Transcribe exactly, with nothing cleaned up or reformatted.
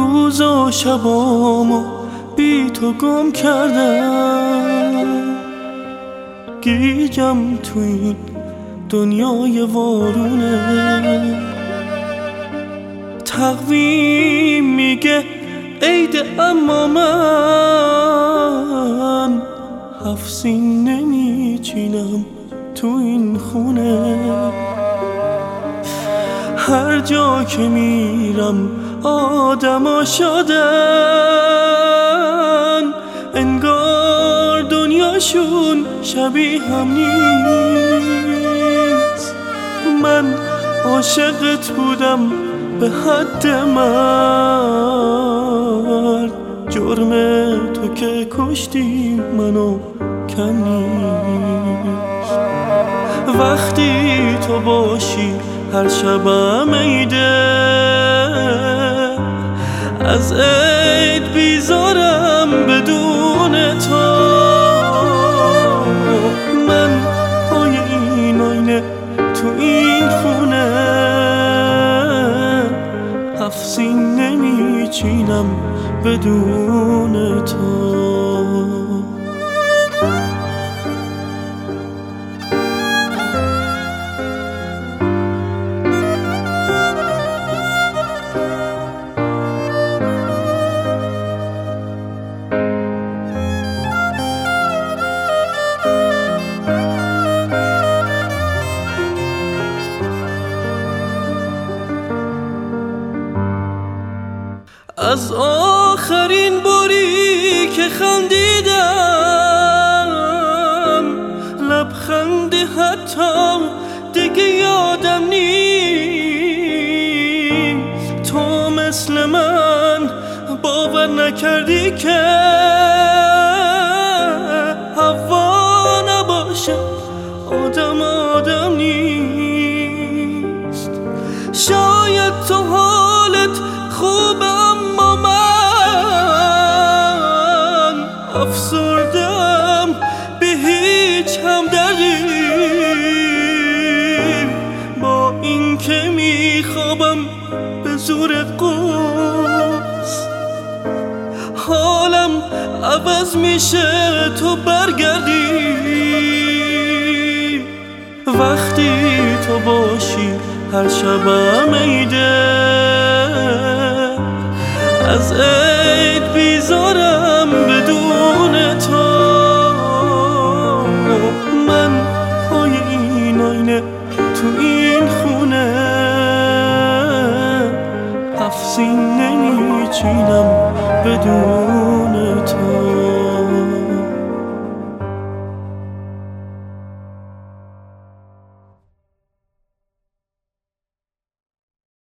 روز و شبامو بی تو گم کردم، گیجم تو این دنیای وارونه. تقویم میگه عید، اما من هفت سین نمیچینم تو این خونه. هر جا که میرم آدما شدن، انگار دنیاشون شبیه هم نیست. من عاشقت بودم به حد مرگ، جرم تو که کشتی منو کم نیست. وقتی تو باشی هر شبم عیده، از عید بیزارم بدون تو. من پای این آینه تو این خونه، هفت سین نمیچینم بدون تو. از آخرین باری که خندیدم، لبخندی حتی دیگه یادم نیست. تو مثل من باور نکردی که هوا نباشه آدم آدم نیست. شاید تو حالت خوبه، اما من افسردم به هیچ همدردی. با این که میخوابم به زور قرص، حالم عوض میشه تو برگردی. وقتی تو باشی هر شبم عیده، از عید بیزارم بدون تو. من پای این آینه تو این خونه، هفت سین نمیچینم بدون